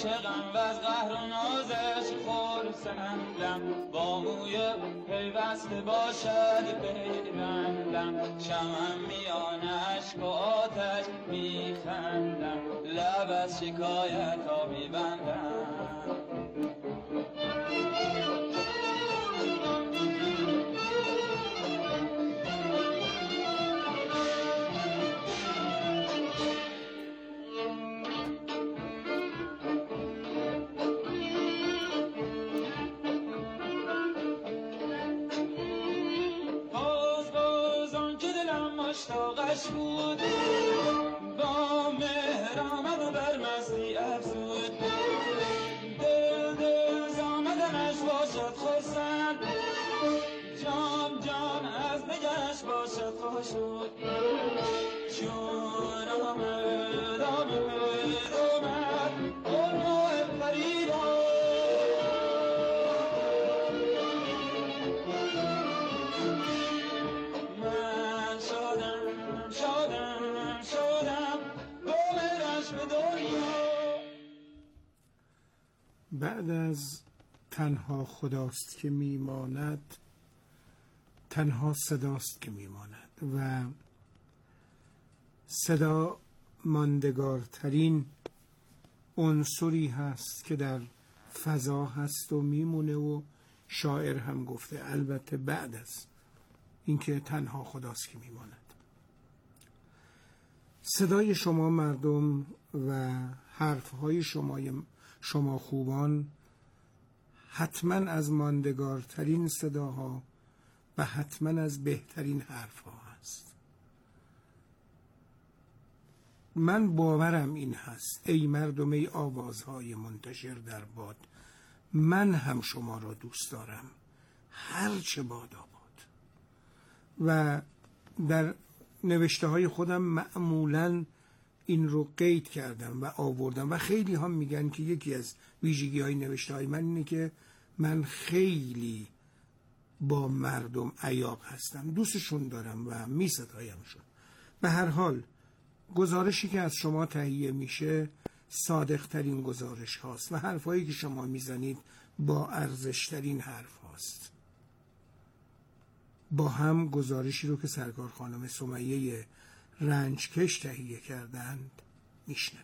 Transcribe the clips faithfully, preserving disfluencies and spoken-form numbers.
عاشقم و از قهر و نازش خرسندم، با موی پیوسته باشد پیوندم، شمم میان اشک و آتش میخندم، لب از شکایت ها میبندم. مشتاقش بود با مهر آمد و بر مستی افزود، دل دل زامدنش باشد خرسند، جان جان از نگهش باشد خوشود، چون آمد آمد آمد قرآن فریبا بعد از تنها خداست که میماند، تنها صداست که میماند و صدا ماندگارترین عنصری هست که در فضا هست و میمونه و شاعر هم گفته البته بعد از اینکه تنها خداست که میماند. صدای شما مردم و حرفهای شما شما خوبان حتما از ماندگارترین صداها و حتما از بهترین حرفها هست. من باورم این هست ای مردم، ای آوازهای منتشر در باد، من هم شما را دوست دارم هرچه باد آباد. و در نوشته های خودم معمولاً این رو قید کردم و آوردم و خیلی هم میگن که یکی از ویژگی های نوشته های من اینه که من خیلی با مردم عیاق هستم، دوستشون دارم و میستایمشون. به هر حال گزارشی که از شما تهیه میشه صادق ترین گزارش هاست و حرفایی که شما میزنید با ارزش ترین حرف هاست. با هم گزارشی رو که سرکار خانم سمیه رنجکش تهیه کردند میشنویم.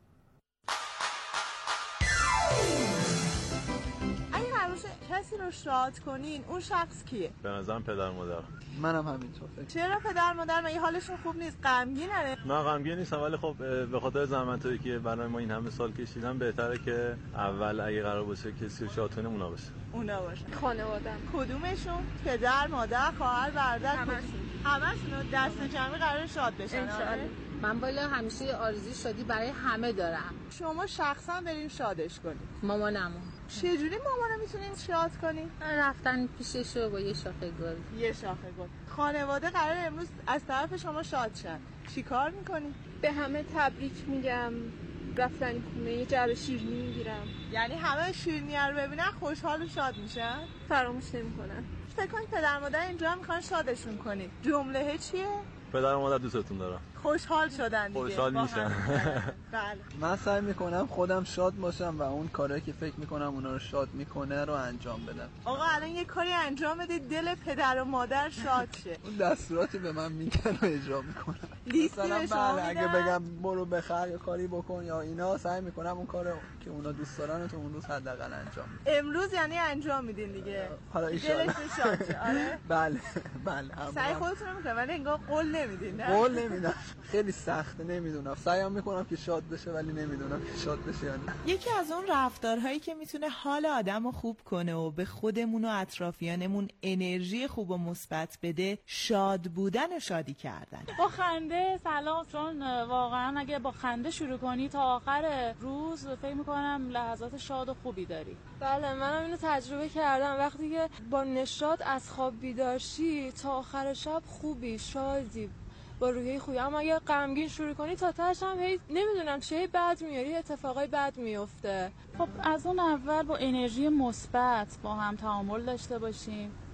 اگه قرار کسی رو شاد کنین اون شخص کیه؟ به نظرم پدر مادر. منم همینطور. چرا پدر مادر مگه حالشون خوب نیست؟ غمگینه؟ نه غمگین نیستم، ولی خب به خاطر زحمتایی که برای ما این همه سال کشیدن بهتره که اول اگه قرار باشه کسی رو شاد کنیم اونا باشه. اونا باشه. خانواده‌ام. کدومشون؟ پدر، مادر، خواهر، برادر؟ همشون. همشون دست جمعی قرار شاد بشن. انشالله. من بالا همیشه آرزوی شادی برای همه دارم. شما شخصا برین شادش کنید. مامانمو. چجوری مامانو میتونین شاد کنین؟ رفتن پیشش رو با یه شاخه گل. یه شاخه گل. خانواده قرار امروز از طرف شما شاد شن. چی کار میکنی؟ به همه تبریک میگم. رفتن خونه یه جعبه شیرینی میگیرم. یعنی همه شیرینی رو ببینن خوشحال و شاد میشن؟ فراموش نمیکنن. فکر کنید پدر مادر اینجا میخوان شادشون کنید. جمله چیه؟ پدر و مادر دوستتون دارم. خوشحال شدن دیگه. خوشحال میشن. بله. من سعی میکنم خودم شاد باشم و اون کارهایی که فکر میکنم اونا رو شاد میکنه رو انجام بدم. آقا الان یه کاری انجام بدید دل پدر و مادر شاد شه. اون دستوراتی به من میگن و اجرا میکنم. لیستی به شما بله اگه بگم برو بخر یا کاری بکن یا اینا، سعی میکنم اون کارو که اونا دوست دارن تو اون روز حداقل انجام بدم. امروز یعنی انجام میدین دیگه. حالا ان شاء الله شاد شه. آره. بله بله. سعی خودتون رو میکنم ولی انگار قول نمیدین. قول نمیدم. خیلی سخته، نمیدونم. سعی میکنم که شاد بشه ولی نمیدونم که شاد بشه یا نه. یکی از اون رفتارهایی که میتونه حال آدمو خوب کنه و به خودمون و اطرافیانمون انرژی خوب و مثبت بده، شاد بودن و شادی کردن. با خنده سلام، چون واقعا اگه با خنده شروع کنی تا آخر روز فکر میکنم لحظات شاد و خوبی داری. بله منم اینو تجربه کردم. وقتی که با نشاط از خواب بیدار شی تا آخر شب خوبی، شادی، با روحیه خوبی. اما اگه غمگین شروع کنی تا تاش هم هی نمیدونم چه بد میاری، اتفاقای بد میفته. خب از اون اول با انرژی مثبت با هم تعامل داشته باشیم،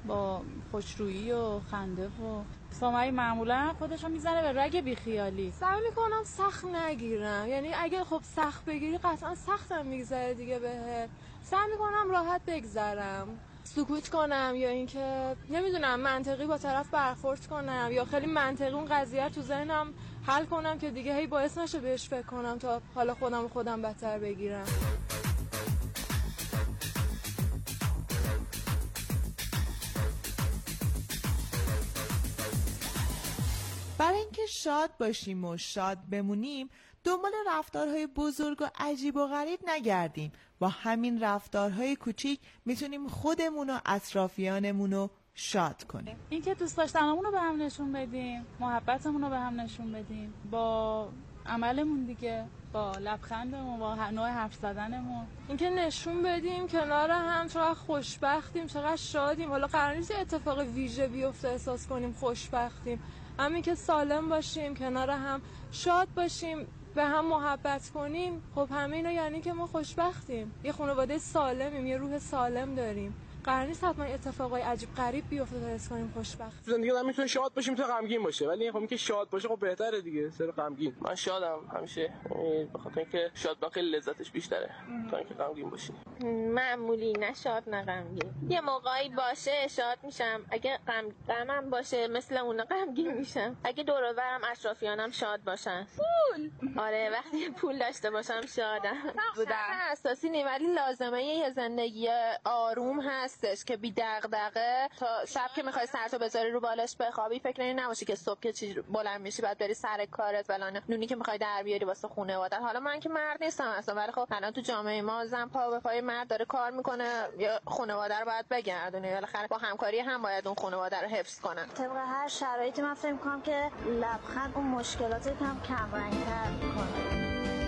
با خوشرویی و خنده و سامعی معمولا خودشو میزنه به رگ بیخیالی. سعی میکنم سخت نگیرم، یعنی اگه خب سخت بگیری قطعا سختم میگذره دیگه بهت. سعی میکنم راحت بگذرم، سکوت کنم یا اینکه نمیدونم منطقی با طرف برخورد کنم یا خیلی منطقی اون قضیه تو ذهنم حل کنم که دیگه هی باعث نشه بهش فکر کنم تا حالا خودم و خودم بدتر بگیرم. برای اینکه شاد باشیم و شاد بمونیم دنبال رفتارهای بزرگ و عجیب و غریب نگردیم. با همین رفتارهای کوچیک میتونیم خودمون و اطرافیانمون رو شاد کنیم. اینکه دوست داشتنمون رو به هم نشون بدیم، محبتمون رو به هم نشون بدیم با عملمون دیگه، با لبخندمون، با نوع حرف زدنمون. اینکه نشون بدیم کنار هم چقدر خوشبختیم، چقدر شادیم. حالا قرار نیست اتفاق ویژه بیفته احساس کنیم خوشبختیم، همین که سالم باشیم، کنار هم شاد باشیم، به هم محبت کنیم، خب همینا یعنی که ما خوشبختیم، یه خانواده سالمیم، یه روح سالم داریم. قرار نیست حتما اتفاقای عجیب غریب بیفته تا حس کنیم خوشبخت. زندگی آدم میتونه شاد باشه، میتونه غمگین باشه، ولی خب اینکه شاد باشه خب بهتره دیگه سر غمگین. من شادم همیشه، به خاطر اینکه شاد باشه لذتش بیشتره تا اینکه غمگین باشی. معمولی، نه شاد نه غمگین. یه موقعی باشه شاد میشم، اگه غم غمم باشه مثل اون غمگین میشم. اگه دور و برم اطرافیانم شاد باشن. پول. آره وقتی پول داشته باشم شادم. بودم اساسی نی ولی لازمه یه زندگی آروم هست که بی دغدغه تا شب که میخوای سرتو بذاری رو بالش بخوابی فکر نمی نباشی که صبح که چی بلند میشی بعد بری سر کارت فلان نونی که میخوای در بیاری واسه خانواده. حالا من که مرد نیستم اصلا، ولی خب الان تو جامعه ما زن پا به پای مرد داره کار میکنه، یا خانواده رو باید بگردونه، بالاخره با همکاری هم باید اون خانواده رو حفظ کنن. طبق هر شرایطی من فکر میکنم که لبخند اون مشکلات رو کم کم رنگ‌تر میکنه.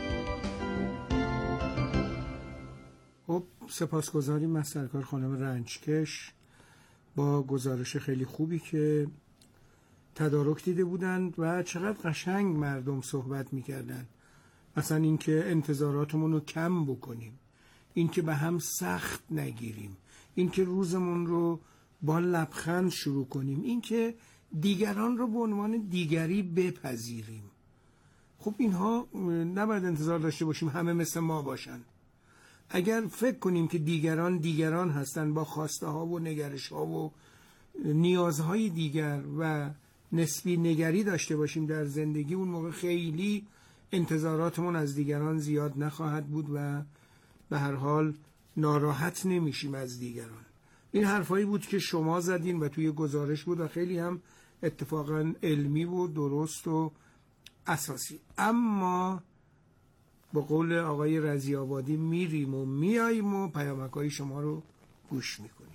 خب سپاسگزاریم از سرکار خانم رنجکش با گزارش خیلی خوبی که تدارک دیده بودند و چقدر قشنگ مردم صحبت میکردن. مثلا اینکه انتظاراتمون رو کم بکنیم، اینکه به هم سخت نگیریم، اینکه روزمون رو با لبخند شروع کنیم، اینکه دیگران رو به عنوان دیگری بپذیریم. خب اینها نباید انتظار داشته باشیم همه مثل ما باشن. اگر فکر کنیم که دیگران دیگران هستن با خواسته ها و نگرش ها و نیازهای دیگر و نسبی نگری داشته باشیم در زندگی، اون موقع خیلی انتظاراتمون از دیگران زیاد نخواهد بود و به هر حال ناراحت نمیشیم از دیگران. این حرفایی بود که شما زدین و توی گزارش بود و خیلی هم اتفاقا علمی و درست و اساسی. اما با قول آقای رضی‌آبادی میریم و میاییم و پیامک‌های شما رو گوش میکنیم.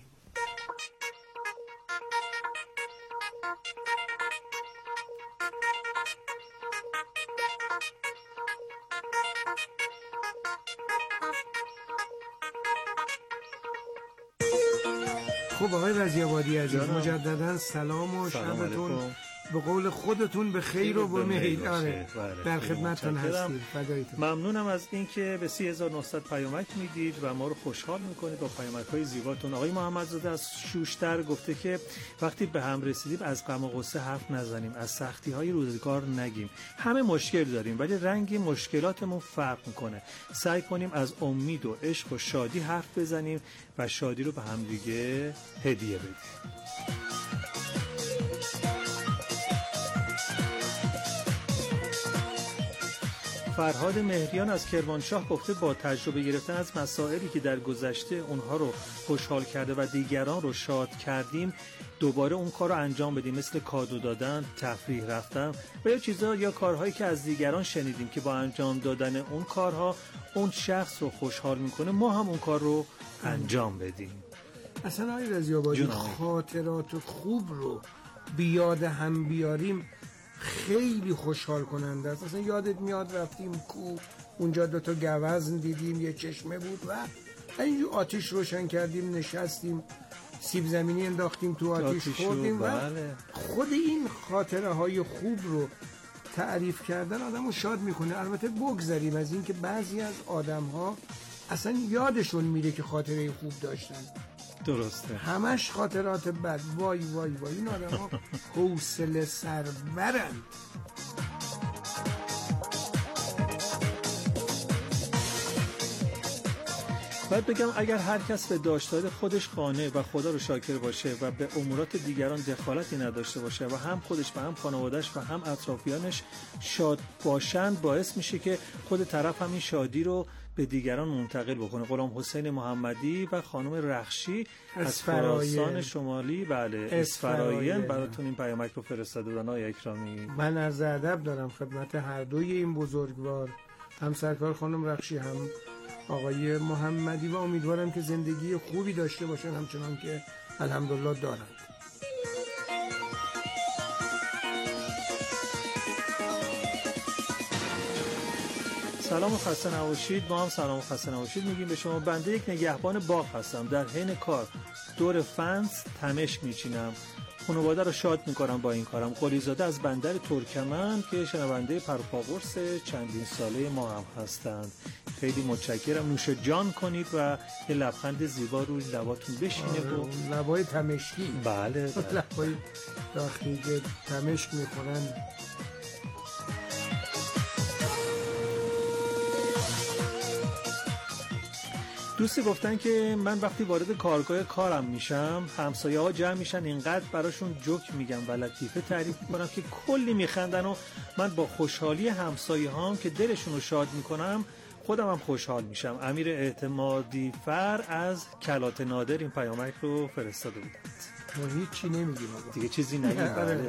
خب آقای رضی‌آبادی عزیز مجددا سلام و شبتون به قول خودتون به خیر و به مهر. آره در خدمتتون هستید. فدایتون. ممنونم از اینکه به سی هزار و نهصد پیامک میدید و ما رو خوشحال میکنید با پیامک‌های زیباتون. آقای محمدزاده از شوشتر گفته که وقتی به هم رسیدیم از غم و غصه حرف نزنیم، از سختی‌های روزگار نگیم. همه مشکل داریم ولی رنگ مشکلاتمون فرق میکنه. سعی کنیم از امید و عشق و شادی حرف بزنیم و شادی رو به هم دیگه هدیه بدیم. فرهاد مهریان از کرمانشاه گفته با تجربه گرفتن از مسائلی که در گذشته اونها رو خوشحال کرده و دیگران رو شاد کردیم دوباره اون کار رو انجام بدیم، مثل کادو دادن، تفریح رفتن و یا چیزا یا کارهایی که از دیگران شنیدیم که با انجام دادن اون کارها اون شخص رو خوشحال میکنه، ما هم اون کار رو انجام بدیم. اصلا آقای رضی‌آبادی خاطرات خوب رو بیاد هم بیاریم خیلی خوشحال کننده است. اصلا یادت میاد رفتیم کو، اونجا دوتا گوزن دیدیم، یه چشمه بود و اینجور آتیش روشن کردیم، نشستیم، سیب زمینی انداختیم تو آتیش خوردیم و خود این خاطره های خوب رو تعریف کردن آدم رو شاد میکنه. البته بگذاریم از این که بعضی از آدم ها اصلا یادشون میره که خاطره خوب داشتن. درسته. همش خاطرات بد. وای وای وای این آدم ها حوصله سربرن. باید بگم اگر هر کس به داشته‌های خودش قانع و خدا رو شاکر باشه و به امورات دیگران دخالتی نداشته باشه و هم خودش و هم خانواده‌اش و هم اطرافیانش شاد باشند، باعث میشه که خود طرف هم این شادی رو به دیگران منتقل بکنه. غلام حسین محمدی و خانم رخشی از خراسان شمالی، بله اسفراین، براتون این پیامک رو فرستاده بودن. آقای اکرامی، من عرض ادب دارم خدمت هر دوی این بزرگوار، هم سرکار خانم رخشی هم آقای محمدی، و امیدوارم که زندگی خوبی داشته باشن همچنان که الحمدلله دارن. سلام و خسته نباشید. ما هم سلام و خسته نباشید میگیم به شما. بنده یک نگهبان باغ هستم. در حین کار دور فنس تمشک میچینم. خانواده رو شاد میکنم با این کارم. قلیزاده از بندر ترکمن که شنونده پروپاگورس چندین ساله ما هم هستند. خیلی متشکرم. نوش جان کنید و یه لبخند زیبا روی لباتون بشینه. و لبای تمشکی. بله, بله. لبای داخلی که تمشک میخورن. دوستی گفتن که من وقتی وارد کارگاه کارم میشم همسایه ها جمع میشن، اینقدر براشون جوک میگم و لطیفه تعریف میکنم که کلی میخندن و من با خوشحالی همسایه هام که دلشون رو شاد میکنم خودم هم خوشحال میشم. امیر اعتمادی فر از کلات نادر این پیامک رو فرستاده بودند. ما هیچ چی نمیگیم دیگه، چیزی نگیم.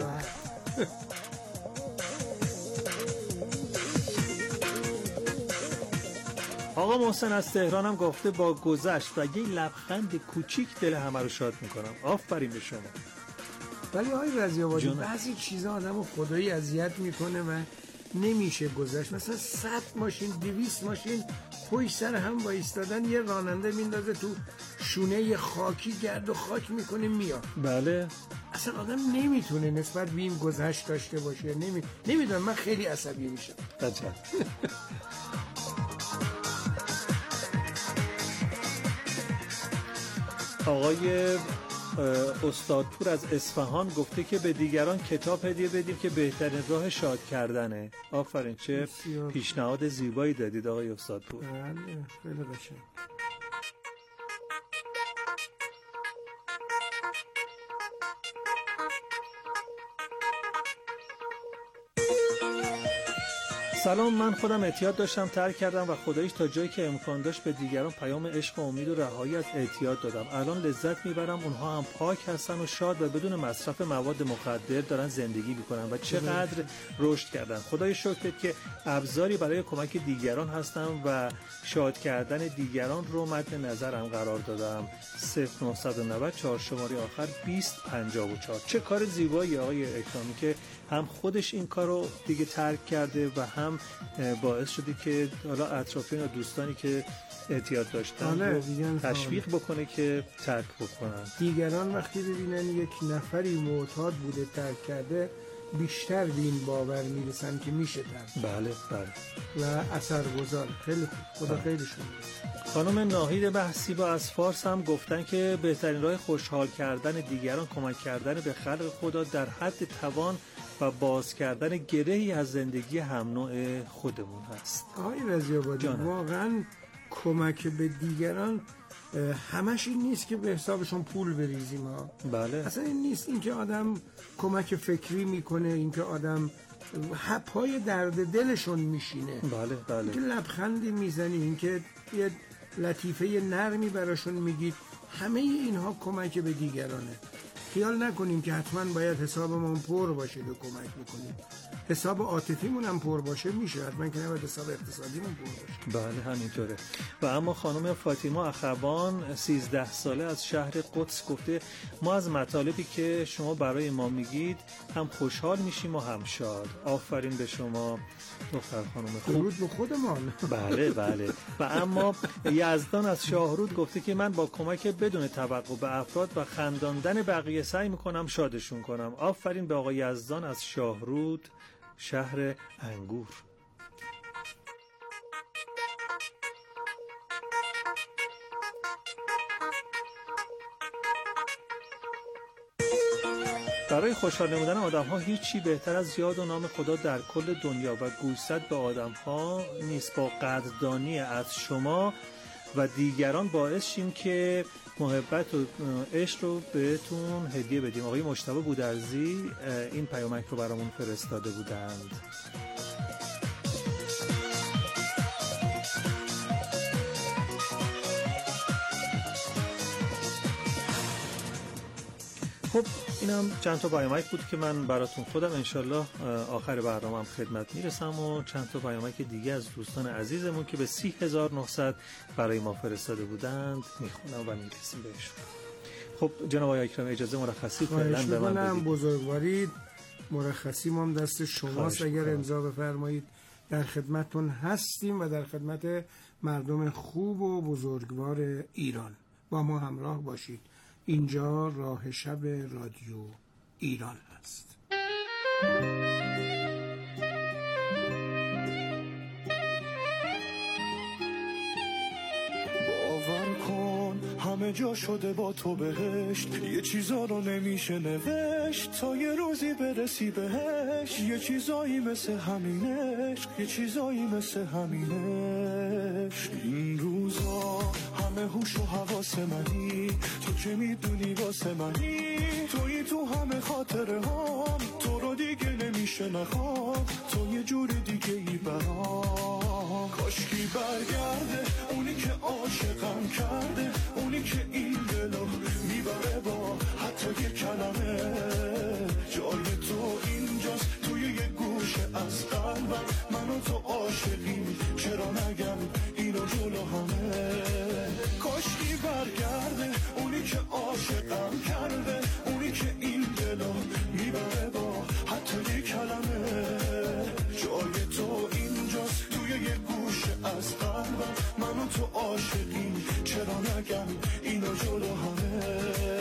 آقا محسن از تهران هم گفته با گذشت و یه لبخند کوچیک دل همه رو شاد میکنم. آفرین به شما. ولی آقای رضی‌آبادی بعضی چیزا آدمو خدایی اذیت میکنه و نمیشه گذشت. مثلا صد ماشین دویست ماشین پشت سر هم وایستادن، یه راننده میندازه تو شونه خاکی، گرد و خاک میکنه میاد. بله. اصلا آدم نمیتونه نسبت به این گذشت داشته باشه. نمی... نمیدونم، من خیلی عصبی میشم. عجب. آقای استادپور از اصفهان گفته که به دیگران کتاب هدیه بدیم که بهترین راه شاد کردنه. آفرین، چه پیشنهاد زیبایی دادید آقای استادپور. بله، خیلی قشنگ. سلام، من خودم اعتیاد داشتم، ترک کردم و خداییش تا جایی که امکان داشت به دیگران پیام عشق و امید و رهایی از اعتیاد دادم. الان لذت میبرم، اونها هم پاک هستن و شاد و بدون مصرف مواد مخدر دارن زندگی میکنن و چقدر رشد کردن. خدای شکرت که ابزاری برای کمک دیگران هستم و شاد کردن دیگران رو مد نظرم قرار دادم. صفر نه نه نه چهار شماره آخر بیست پنجاه و چهار. چه کار زیبایی آقای اکرامی که هم خودش این کارو دیگه ترک کرده و هم باعث شده که حالا اطرافیان و دوستانی که اعتیاد داشتن رو تشویق بکنه که ترک بکنن. دیگران وقتی ببینن یک نفری معتاد بوده ترک کرده بیشتر به این باور میرسن که میشه ترک. بله بله. و اثرگذار. خیلی خوب. خدا خیرشون. خانم ناهید بحثی با از فارس هم گفتن که بهترین راه خوشحال کردن دیگران کمک کردن به خلق خدا در حد توان و باز کردن گرهی از زندگی هم نوع خودمون هست. آقای رضی‌آبادی، واقعا کمک به دیگران همش این نیست که به حسابشون پول بریزیم ها. بله. اصلا این نیست. این که آدم کمک فکری میکنه، این که آدم پای درد دلشون میشینه. بله بله. این که لبخندی میزنی، این که یه لطیفه نرمی براشون میگید، همه اینها کمک به دیگرانه. خیال نکنیم که حتما باید حسابمون پر باشه به کمک میکنیم. حساب عاطفیمون هم پر باشه میشه، حتما که نباید حساب اقتصادیمون پر باشه. بله همینطوره. و اما خانم فاطمه اخوان سیزده ساله از شهر قدس گفته ما از مطالبی که شما برای ما میگید هم خوشحال میشیم و هم شاد. آفرین به شما دختر خانم خوب. درود به خودمان. بله بله. و اما یزدان از شاهرود گفته که من با کمک بدون توقع به افراد و خنداندن بقیه سعی میکنم شادشون کنم. آفرین به آقای یزدان از شاهرود شهر انگور. برای خوشحال نمودن آدم‌ها هیچی بهتر از یاد و نام خدا در کل دنیا و گوشزد به آدم‌ها نیست. با قدردانی از شما و دیگران باعث شیم که محبت و عشق رو بهتون هدیه بدیم. آقای مجتبی بودرزی این پیامک رو برامون فرستاده بودند. خب اینم چند تا پیامک بود که من براتون خودم انشالله آخر برنامه هم خدمت میرسم و چند تا پیامک دیگه از دوستان عزیزمون که به سی هزار و نهصد برای ما فرستاده بودند میخونم و میرسیم بهشون. خب جناب آقای اکرمی اجازه مرخصی فعلا به من بدید. بزرگوارید، مرخصی ما هم دست شماست. اگر امضا بفرمایید در خدمتتون هستیم و در خدمت مردم خوب و بزرگوار ایران. با ما همراه باشید. اینجا راه شب رادیو ایران هست. باور کن همه جا شده با تو بهشت، یه چیزا رو نمیشه نوشت تا یه روزی برسی بهش. یه چیزایی مثل همینش، یه چیزایی مثل همینش. این روزا همه هوش و حواس منی، تو که میدونی واسه منی، توی تو همه خاطره هم، تو رو دیگه نمیشه نخوام، تو یه جور دیگه ای برام. کاشکی برگرده اونی که عاشقم کرده، اونی که این دلو میبره با حتی یه کلمه. جای تو اینجاست توی یه گوشه از قلبم، من و تو عاشقیم چرا نگم اینو جلو همه. کاشکی برگرده اونی که عاشقم کرده، اونی که این دلو میبره با حتی یه کلمه. جای تو اینجاست توی یه گوشه از قلبم، من و تو عاشقیم چرا نگم اینو جلو همه.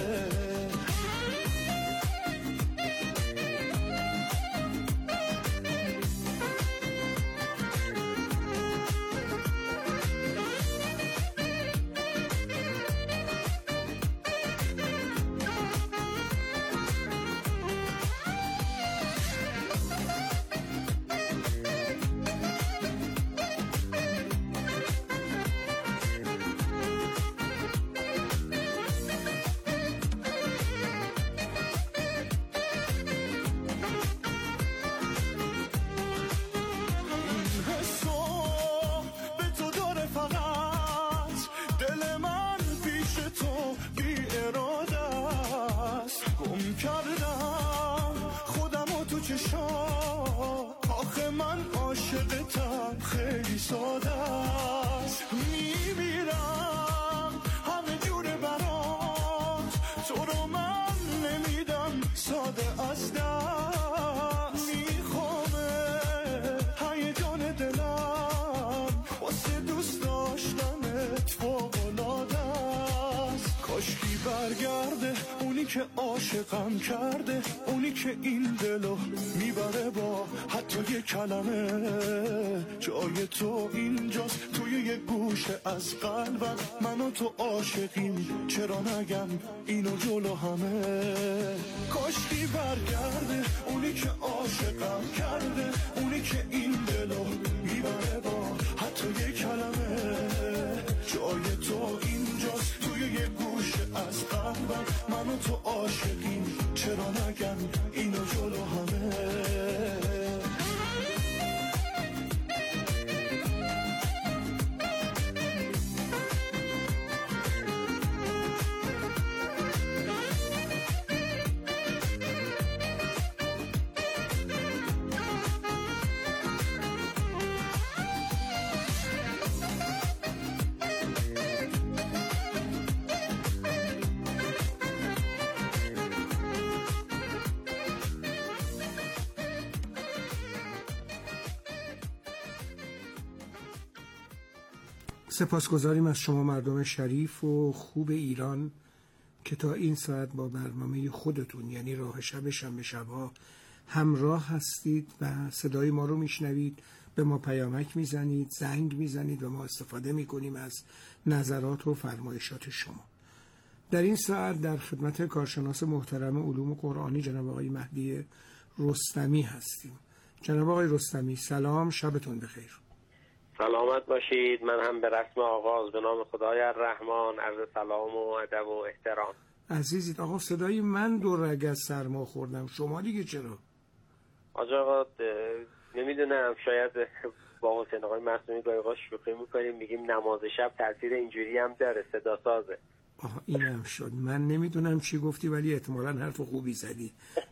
آخه من عاشقتم خیلی ساده است، میمیرم همه جوره برات، تو رو من نمیدم ساده از دست. میخوامه هیجان دلم واسه دوست داشتنت فوق‌العاده است. کاشکی برگرده اونی که عاشقم کرده، اونی که این دلو میبره با حتی یه کلمه. جای تو اینجاست توی یه گوشه از قلبم، من و تو عاشقیم چرا نگم اینو جلو همه. کاشکی برگرده اونی که عاشقم کرده، اونی که این دلو میبره با حتی یه کلمه. جای تو اینجاست توی یه گوشه از قلبم، من و تو عاشقیم چرا نگم اینو جلو همه. سپاسگزاریم از شما مردم شریف و خوب ایران که تا این ساعت با برنامه خودتون یعنی راه شب شنبه شب‌ها همراه هستید و صدای ما رو میشنوید، به ما پیامک میزنید، زنگ میزنید و ما استفاده میکنیم از نظرات و فرمایشات شما. در این ساعت در خدمت کارشناس محترم علوم قرآنی جناب آقای مهدی رستمی هستیم. جناب آقای رستمی سلام، شبتون بخیر. سلامت باشید. من هم به رسم آغاز به نام خدای الرحمن عرض سلام و ادب و احترام. عزیزید آقا، صدای من دو رگ از سرما خوردم، شما دیگه چرا؟ آجا آقا نمیدونم، شاید با حسین آقای معصومی گاهی اوقات شوخی میکنیم میگیم نماز شب تاثیر اینجوری هم داره، صدا سازه. آها اینم شد. من نمیدونم چی گفتی ولی احتمالاً حرف خوبی زدی.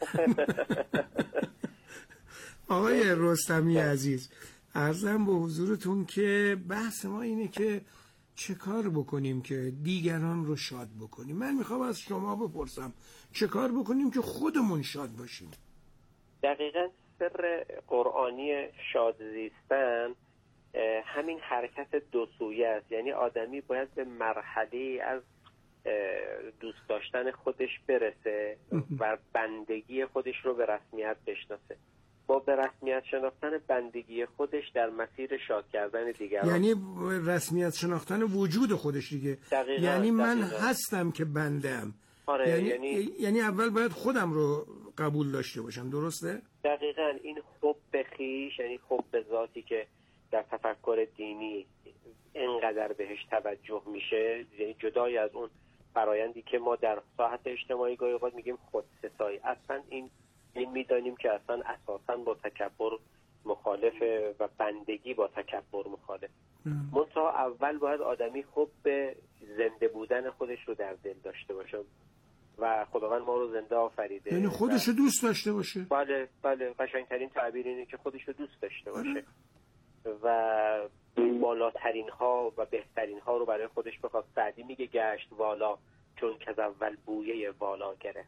آقای رستمی عزیز، عرضم به حضورتون که بحث ما اینه که چه کار بکنیم که دیگران رو شاد بکنیم. من میخوام از شما بپرسم چه کار بکنیم که خودمون شاد باشیم؟ دقیقاً سر قرآنی شاد زیستن همین حرکت دو سویه است. یعنی آدمی باید به مرحله از دوست داشتن خودش برسه و بندگی خودش رو به رسمیت بشناسه. با به رسمیت شناختن بندگی خودش در مسیر شاد کردن دیگران، یعنی رسمیت شناختن وجود خودش دیگه. دقیقا، یعنی من دقیقا. هستم که بندم. آره، یعنی, یعنی یعنی اول باید خودم رو قبول داشته باشم، درسته؟ دقیقاً. این حب خیش، یعنی حب ذاتی که در تفکر دینی اینقدر بهش توجه میشه، یعنی جدای از اون فرایندی که ما در ساحت اجتماعی گاهی اوقات میگیم خودستایی، اصلا این این میدانیم که اصلا اساساً با تکبر مخالفه و بندگی با تکبر مخالف. منتها اول باید آدمی حب زنده بودن خودش رو در دل داشته باشه و خداوند ما رو زنده آفریده، یعنی خودش رو دوست داشته باشه. بله بله، قشنگترین تعبیر اینه که خودش رو دوست داشته باشه و بالاترین ها و بهترین ها رو برای خودش بخواد. سعدی میگه گشت والا چون که از اول بویه والا گرفت.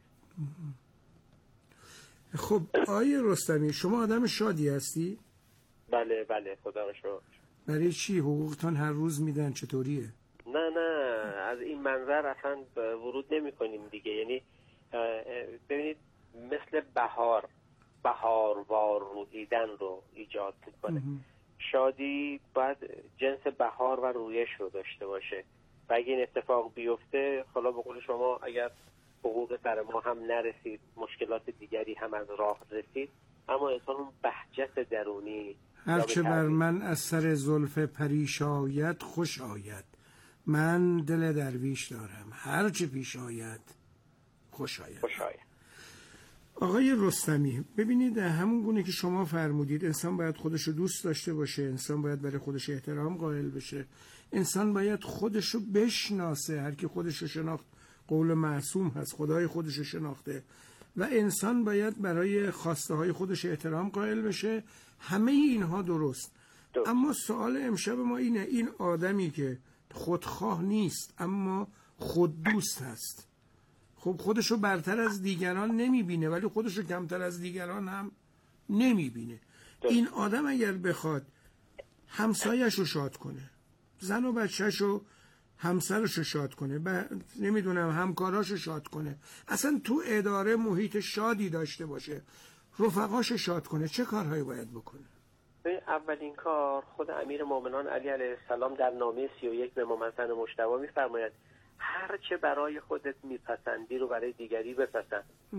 خب آقای رستمی، شما آدم شادی هستی؟ بله بله، خدا رو شکر. برای چی؟ حقوقتان هر روز میدن، چطوریه؟ نه نه، از این منظر اصلا ورود نمی کنیم دیگه. یعنی ببینید مثل بهار، بهاروار رویدن رو ایجاد میکنه. شادی باید جنس بهار و رویش رو داشته باشه و اگه این اتفاق بیفته، خلا به قول شما اگر حقوق سر ما هم نرسید، مشکلات دیگری هم از راه رسید، اما انسان اون بهجت درونی هرچه بر من از سر زلف پریش آید خوش آید، من دل درویش دارم هرچه پیش آید خوش آید. خوش آید. آقای رستمی، ببینید همون گونه که شما فرمودید، انسان باید خودش رو دوست داشته باشه، انسان باید برای خودش احترام قائل بشه، انسان باید خودش رو بشناسه. هر کی خودش رو شناخت قول معصوم هست، خدای خودش رو شناخته، و انسان باید برای خواسته های خودش احترام قائل بشه. همه اینها درست. دو. اما سوال امشب ما اینه، این آدمی که خودخواه نیست اما خود دوست هست، خب خودش رو برتر از دیگران نمیبینه ولی خودش رو کمتر از دیگران هم نمیبینه. این آدم اگر بخواد همسایش رو شاد کنه، زن و بچهش رو، همسرش رو شاد کنه، ب... نمیدونم همکاراش رو شاد کنه، اصلا تو اداره محیط شادی داشته باشه، رفقاش رو شاد کنه، چه کارهایی باید بکنه؟ اولین کار، خود امیر مومنان علی علیه السلام در نامه سی و یک به ممثل مجتبی میفرماید هر چه برای خودت میپسندی رو برای دیگری بپسند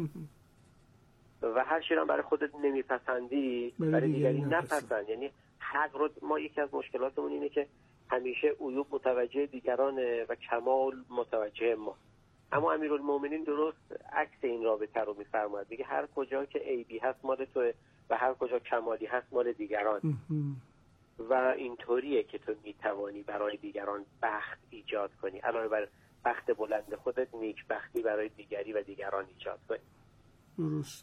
و هر چی رو برای خودت نمیپسندی برای, برای دیگری نپسند. یعنی حق رو، ما یکی از مشکلاتمون اینه که همیشه عیوب متوجه دیگرانه و کمال متوجه ما. اما امیرالمومنین درست عکس این رابطه رو میفرماید، میگه هر کجا که عیبی هست مال توه و هر کجا کمالی هست مال دیگران. و اینطوریه که تو میتوانی برای دیگران بخت ایجاد کنی، علاوه بر بخت بلند خودت نیک بختی برای دیگری و دیگران ایجاد کنی. درست.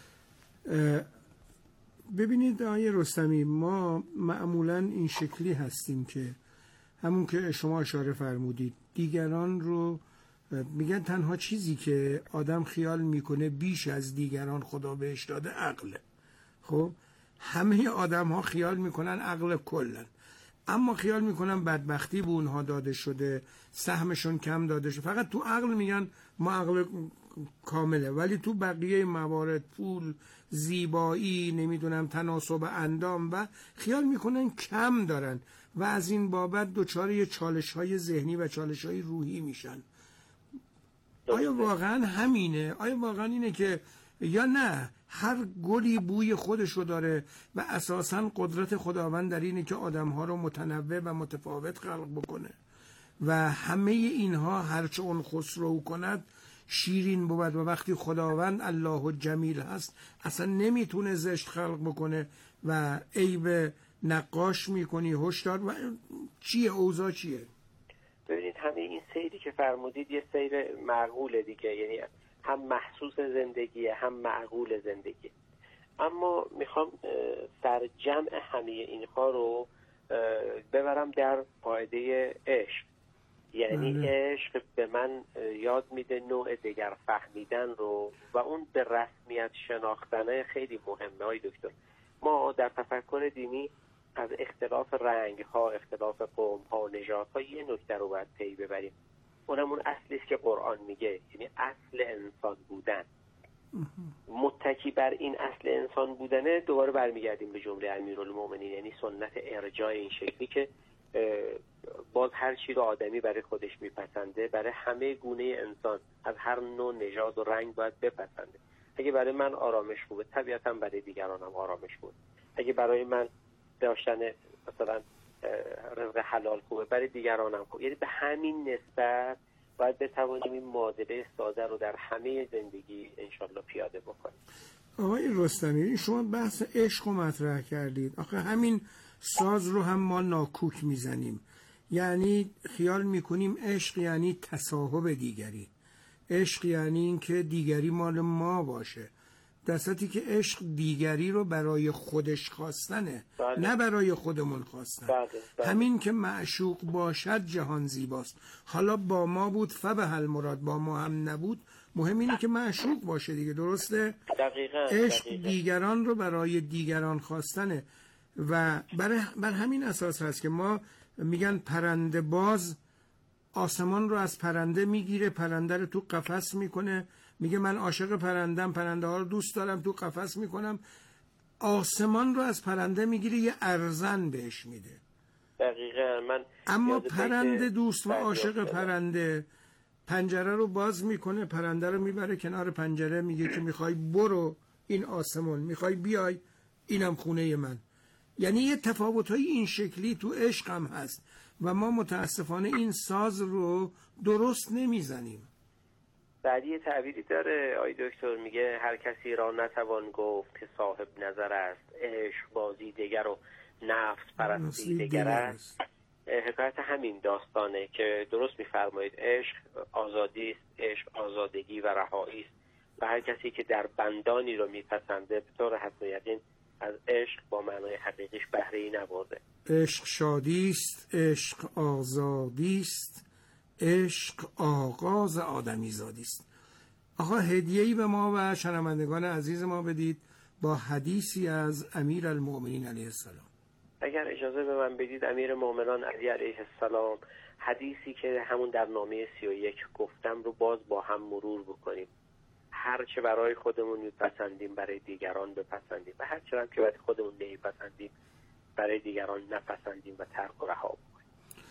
ببینید آقای رستمی، ما معمولا این شکلی هستیم که همون که شما اشاره فرمودید، دیگران رو میگن تنها چیزی که آدم خیال میکنه بیش از دیگران خدا بهش داده عقله. خب همه آدم ها خیال میکنن عقل کلن، اما خیال میکنن بدبختی به اونها داده شده، سهمشون کم داده شده. فقط تو عقل میگن ما عقل کامله، ولی تو بقیه موارد، پول، زیبایی، نمیدونم تناسب اندام، و خیال میکنن کم دارن و از این بابت دچار یه چالش های ذهنی و چالش های روحی میشن. آیا واقعا همینه؟ آیا واقعا اینه که یا نه هر گلی بوی خودشو داره و اساساً قدرت خداوند در اینه که آدمها رو متنوع و متفاوت خلق بکنه و همه اینها هرچه اون خسرو کند شیرین بود و وقتی خداوند الله جمیل هست اصلا نمیتونه زشت خلق بکنه و عیب نقاش میکنی هشدار و چیه اوضاع چیه؟ ببینید همه این سیری که فرمودید یه سیر معقوله دیگه، یعنی هم محسوس زندگیه هم معقول زندگی. اما میخوام سرجمع همه اینها رو ببرم در قاعده عشق. یعنی مم. عشق به من یاد میده نوع دیگر فهمیدن رو و اون به رسمیت شناختنه خیلی مهمه های دکتر. ما در تفکر دینی از اختلاف رنگ ها، اختلاف قوم ها، نژاد ها یه نکته رو باید پی ببریم. اونم اون اصلی است که قرآن میگه، یعنی اصل انسان بودن. متکی بر این اصل انسان بودنه دوباره برمیگردیم به جمله امیرالمومنین، یعنی سنت ارجاع این شکلی که باز هر چی رو آدمی برای خودش میپسنده برای همه گونه انسان از هر نوع نژاد و رنگ باید بپسنده. اگه برای من آرامش خوبه طبیعتا برای دیگرانم آرامش خوبه. اگه برای من داشتن مثلا رزق حلال خوبه برای دیگرانم خوبه. یعنی به همین نسبت باید بتوانیم این معادله ساده رو در همه زندگی انشالله پیاده بکنیم. آقای رستمی شما بحث عشق رو مطرح کردید. آخه همین ساز رو هم ما ناکوک میزنیم، یعنی خیال میکنیم عشق یعنی تصاحب دیگری، عشق یعنی این که دیگری مال ما باشه، در صورتی که عشق دیگری رو برای خودش خواستنه. بله. نه برای خودمون خواستن. بله. بله. همین که معشوق باشد جهان زیباست. حالا با ما بود فبهل مراد، با ما هم نبود، مهم اینه که معشوق باشه دیگه. درسته؟ دقیقاً. عشق دقیقاً. دیگران رو برای دیگران خواستنه و برای بر همین اساس هست که ما میگن پرنده باز آسمان رو از پرنده میگیره، پرنده رو تو قفس میکنه، میگه من عاشق پرندم، پرنده ها رو دوست دارم، تو قفس میکنم. آسمان رو از پرنده میگیره، یه ارزن بهش میده. دقیقاً. من اما پرنده دوست و عاشق پرنده پنجره رو باز میکنه، پرنده رو میبره کنار پنجره، میگه که میخوای برو این آسمان، میخوای بیای اینم خونه من. یعنی یه تفاوت‌های این شکلی تو عشق هم هست و ما متاسفانه این ساز رو درست نمیزنیم. بعدی یه تعبیری داره آی دکتر، میگه هر کسی را نتوان گفت که صاحب نظر است، عشق بازی دیگر و نفس پرستی دیگر است. حکایت همین داستانه که درست میفرمایید، عشق آزادی است، عشق آزادگی و رهایی است و هر کسی که در بندانی رو میپسنده به طور حتم یقین از عشق با معنای حقیقیش بهره ای نبرده. عشق شادی است، عشق آزادی است، عشق آغاز آدمی زادی است. آقا هدیه‌ای به ما و شنوندگان عزیز ما بدید با حدیثی از امیرالمومنین علیه السلام. اگر اجازه به من بدید امیر مومنان علی علیه السلام حدیثی که همون در نامه سی و یک گفتم رو باز با هم مرور بکنیم. هر چه برای خودمون میپسندیم برای دیگران بپسندیم و هر چه هم که برای خودمون نمیپسندیم برای دیگران نپسندیم و ترک و رها بکنیم.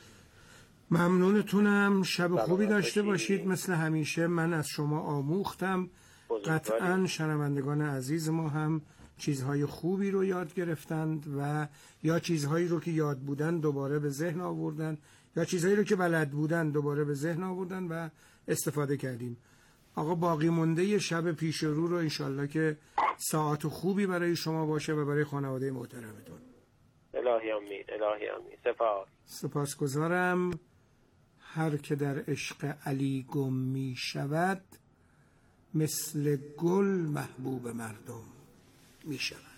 ممنونتونم. شب خوبی داشته باشید. مثل همیشه من از شما آموختم، قطعا شنوندگان عزیز ما هم چیزهای خوبی رو یاد گرفتند و یا چیزهایی رو که یاد بودن دوباره به ذهن آوردن یا چیزهایی رو که بلد بودن دوباره به ذهن آوردن و استفاده کردیم. آقا باقی مونده شب پیش رو رو انشالله که ساعت خوبی برای شما باشه و برای خانواده محترمتون. الهی آمین. الهی آمین. سپاس. سپاسگزارم. هر که در عشق علی گم می شود، مثل گل محبوب مردم می شود.